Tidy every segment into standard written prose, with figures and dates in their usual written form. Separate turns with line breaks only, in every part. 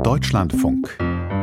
Deutschlandfunk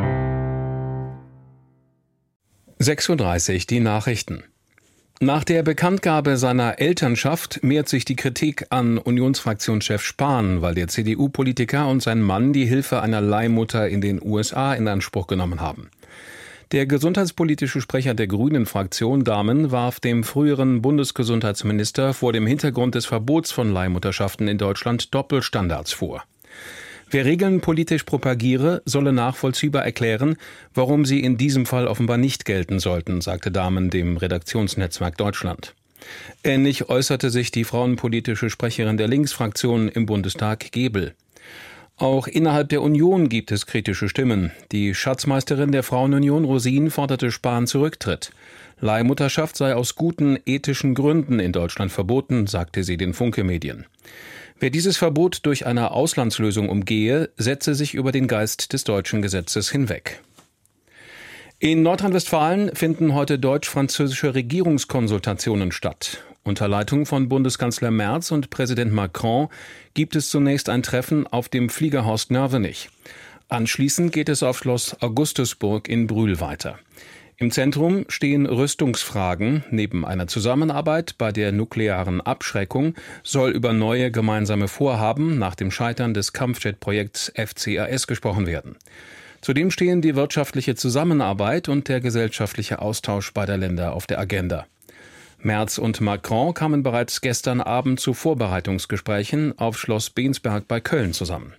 6:30 Uhr, die Nachrichten. Nach der Bekanntgabe seiner Elternschaft mehrt sich die Kritik an Unionsfraktionschef Spahn, weil der CDU-Politiker und sein Mann die Hilfe einer Leihmutter in den USA in Anspruch genommen haben. Der gesundheitspolitische Sprecher der Grünen-Fraktion, Dahmen, warf dem früheren Bundesgesundheitsminister vor dem Hintergrund des Verbots von Leihmutterschaften in Deutschland Doppelstandards vor. Wer Regeln politisch propagiere, solle nachvollziehbar erklären, warum sie in diesem Fall offenbar nicht gelten sollten, sagte Dahmen dem Redaktionsnetzwerk Deutschland. Ähnlich äußerte sich die frauenpolitische Sprecherin der Linksfraktion im Bundestag, Gebel. Auch innerhalb der Union gibt es kritische Stimmen. Die Schatzmeisterin der Frauenunion, Rosin, forderte Spahn Zurücktritt. Leihmutterschaft sei aus guten ethischen Gründen in Deutschland verboten, sagte sie den Funke-Medien. Wer dieses Verbot durch eine Auslandslösung umgehe, setze sich über den Geist des deutschen Gesetzes hinweg. In Nordrhein-Westfalen finden heute deutsch-französische Regierungskonsultationen statt. Unter Leitung von Bundeskanzler Merz und Präsident Macron gibt es zunächst ein Treffen auf dem Flieger Horst Nörvenich. Anschließend geht es auf Schloss Augustusburg in Brühl weiter. Im Zentrum stehen Rüstungsfragen. Neben einer Zusammenarbeit bei der nuklearen Abschreckung soll über neue gemeinsame Vorhaben nach dem Scheitern des Kampfjet-Projekts FCAS gesprochen werden. Zudem stehen die wirtschaftliche Zusammenarbeit und der gesellschaftliche Austausch beider Länder auf der Agenda. Merz und Macron kamen bereits gestern Abend zu Vorbereitungsgesprächen auf Schloss Bensberg bei Köln zusammen.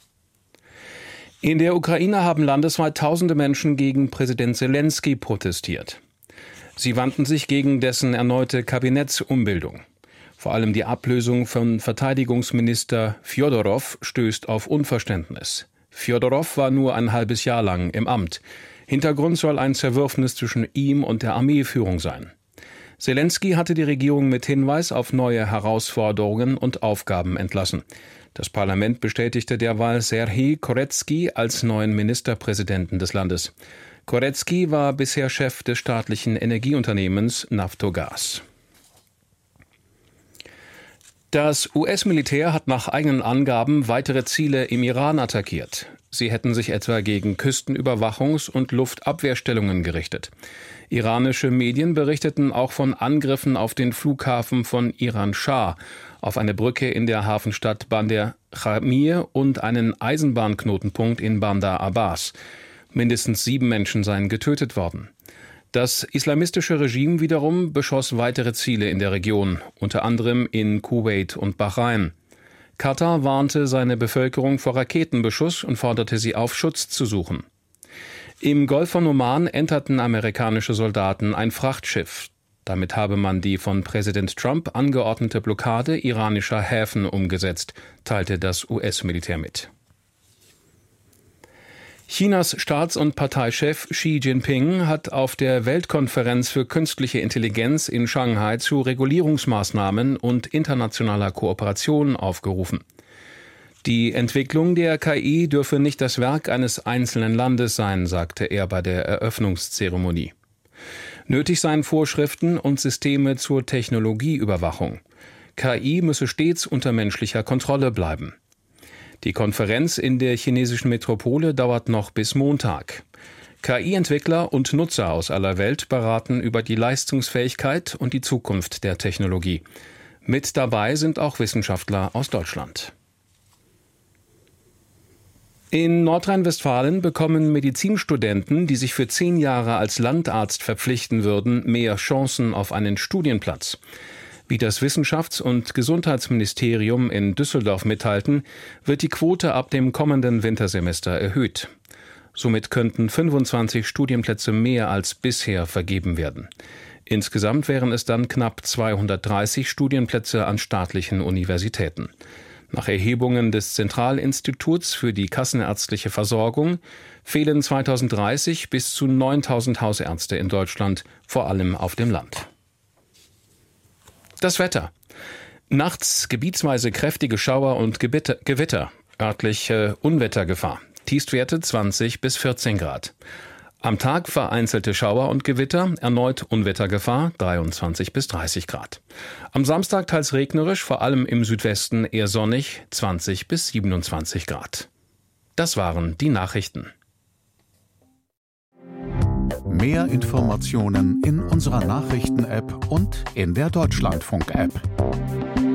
In der Ukraine haben landesweit tausende Menschen gegen Präsident Selenskyj protestiert. Sie wandten sich gegen dessen erneute Kabinettsumbildung. Vor allem die Ablösung von Verteidigungsminister Fjodorow stößt auf Unverständnis. Fjodorow war nur ein halbes Jahr lang im Amt. Hintergrund soll ein Zerwürfnis zwischen ihm und der Armeeführung sein. Selenskyj hatte die Regierung mit Hinweis auf neue Herausforderungen und Aufgaben entlassen. Das Parlament bestätigte derweil Serhij Koretsky als neuen Ministerpräsidenten des Landes. Koretsky war bisher Chef des staatlichen Energieunternehmens Naftogaz. Das US-Militär hat nach eigenen Angaben weitere Ziele im Iran attackiert. Sie hätten sich etwa gegen Küstenüberwachungs- und Luftabwehrstellungen gerichtet. Iranische Medien berichteten auch von Angriffen auf den Flughafen von Iran-Schah, auf eine Brücke in der Hafenstadt Bandar Khamir und einen Eisenbahnknotenpunkt in Bandar Abbas. Mindestens 7 Menschen seien getötet worden. Das islamistische Regime wiederum beschoss weitere Ziele in der Region, unter anderem in Kuwait und Bahrain. Katar warnte seine Bevölkerung vor Raketenbeschuss und forderte sie auf, Schutz zu suchen. Im Golf von Oman enterten amerikanische Soldaten ein Frachtschiff. Damit habe man die von Präsident Trump angeordnete Blockade iranischer Häfen umgesetzt, teilte das US-Militär mit. Chinas Staats- und Parteichef Xi Jinping hat auf der Weltkonferenz für künstliche Intelligenz in Shanghai zu Regulierungsmaßnahmen und internationaler Kooperation aufgerufen. Die Entwicklung der KI dürfe nicht das Werk eines einzelnen Landes sein, sagte er bei der Eröffnungszeremonie. Nötig seien Vorschriften und Systeme zur Technologieüberwachung. KI müsse stets unter menschlicher Kontrolle bleiben. Die Konferenz in der chinesischen Metropole dauert noch bis Montag. KI-Entwickler und Nutzer aus aller Welt beraten über die Leistungsfähigkeit und die Zukunft der Technologie. Mit dabei sind auch Wissenschaftler aus Deutschland. In Nordrhein-Westfalen bekommen Medizinstudenten, die sich für 10 Jahre als Landarzt verpflichten würden, mehr Chancen auf einen Studienplatz. Wie das Wissenschafts- und Gesundheitsministerium in Düsseldorf mitteilten, wird die Quote ab dem kommenden Wintersemester erhöht. Somit könnten 25 Studienplätze mehr als bisher vergeben werden. Insgesamt wären es dann knapp 230 Studienplätze an staatlichen Universitäten. Nach Erhebungen des Zentralinstituts für die kassenärztliche Versorgung fehlen 2030 bis zu 9.000 Hausärzte in Deutschland, vor allem auf dem Land. Das Wetter. Nachts gebietsweise kräftige Schauer und Gewitter, örtliche Unwettergefahr. Tiefstwerte 20 bis 14 Grad. Am Tag vereinzelte Schauer und Gewitter, erneut Unwettergefahr 23 bis 30 Grad. Am Samstag teils regnerisch, vor allem im Südwesten eher sonnig 20 bis 27 Grad. Das waren die Nachrichten.
Mehr Informationen in unserer Nachrichten-App und in der Deutschlandfunk-App.